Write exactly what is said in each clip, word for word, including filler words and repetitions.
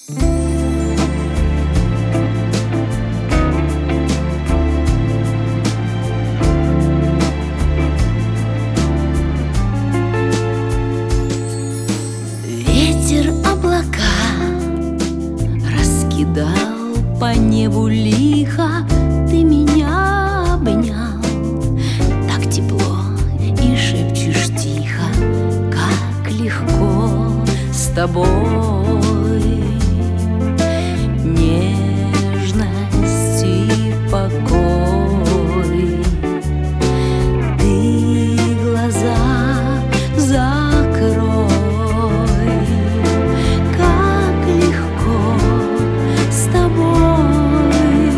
Ветер облака раскидал по небу лихо, ты меня обнял так тепло и шепчешь тихо, как легко с тобой. Нежность и покой. Ты глаза закрой, как легко с тобой.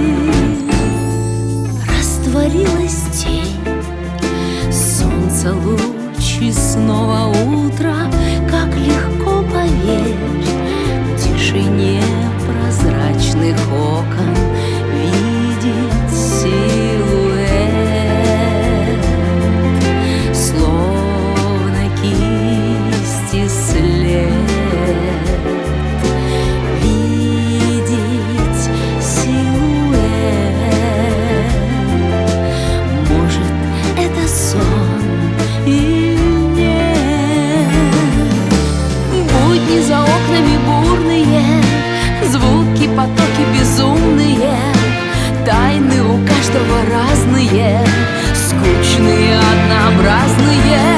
Растворилась тень, солнце луч и снова утро, как легко, поверь, в тишине прозрачных окон видеть силуэт, словно кисти след. Видеть силуэт, может, это сон или нет. Будни за окнами бурные, звуки, потоки безумные, тайны у каждого разные, скучные, однообразные.